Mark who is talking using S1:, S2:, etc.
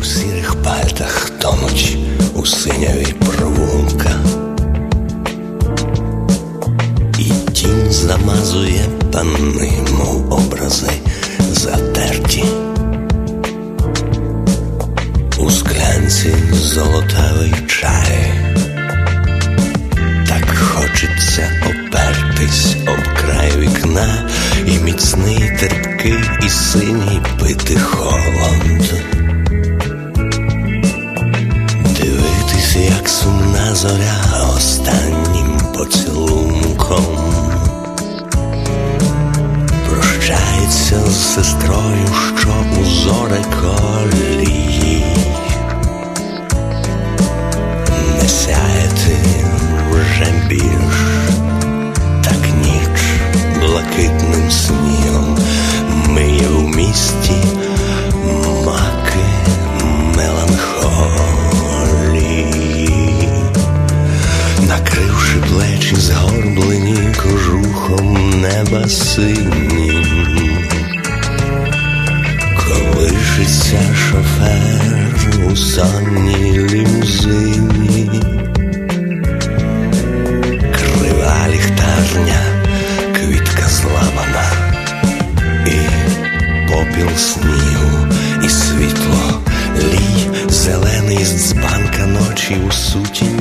S1: сірих пальтах тонуть у синяві провулка, і тінь замазує пани, мов образи затерті. У склянці золотавий чай, так хочеться опертись об край вікна, і міцний, терпкий і синій пити холод. Дивитись, як сумна зоря останнім поцілунком прощається з сестрою, що у зореколії. Не сяяти вже більш, так ніч блакитним снігом миє в місті маки меланхолії, накривши плечі згорблені кожухом неба синім. Колишиться шофер у сонній лімузині, крива ліхтарня, квітка зламана, і попіл снігу, і світло, лій зелений з дзбанка ночі у сутінь